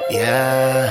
Yeah.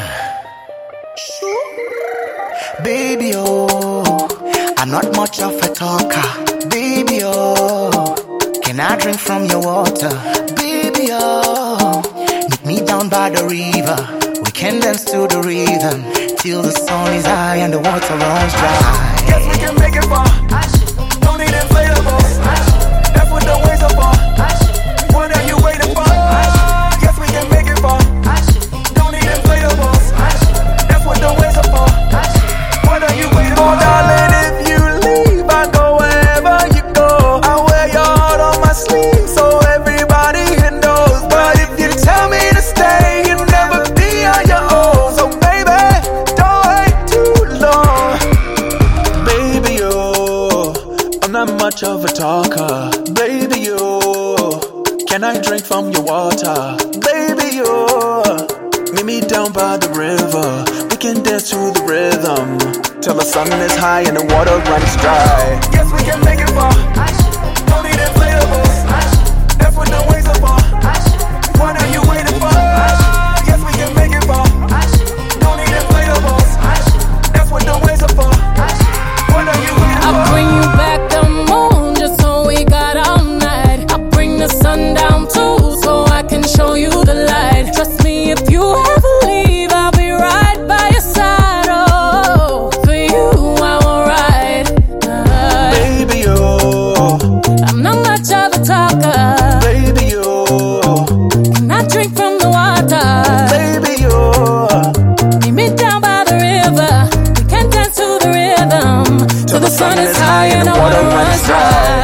Baby, oh, I'm not much of a talker. Baby, oh, can I drink from your water? Baby, oh, meet me down by the river. We can dance to the rhythm till the sun is high and the water runs dry. Guess we can make it far. Don't need inflatables. That's what the waves are for. What are you waiting for? Guess we can make it far. Don't need inflatables. That's what the waves are for. What are you waiting for? Oh, darling, if you leave, I go wherever you go. I wear your heart on my sleeve so everybody knows. But if you tell me to stay, you'll never be on your own. So baby, don't wait too long. Baby, oh, I'm not much of a talker. Baby, oh, can I drink from your water? Baby, oh, meet me down by the river. We can dance to the rhythm till the sun is high and the water runs dry. Yes, we can make it far. Don't need inflatables. That's what the waves are for. What are you waiting for? Yes, we can make it far. Don't need inflatables. That's what the waves are for. What are you waiting for? I'll bring you back the moon just so we got all night. I'll bring the sun down too so I can show you the light. Trust me, if you ever leave, I'll be right by your side. Oh, for you I will ride. Baby, oh, I'm not much of a talker. baby, oh, Can I drink from the water? baby, oh. Meet me down by the river. We can dance to the rhythm till the sun is high and the water runs dry.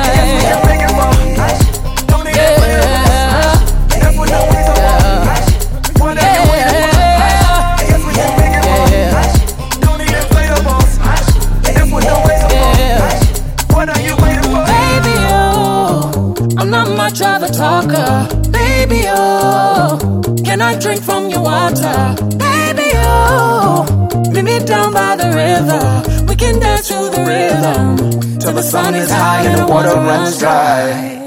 Much of a talker, baby, oh, can I drink from your water? Baby, oh, meet me down by the river. We can dance to the rhythm till the sun is high and the water runs dry.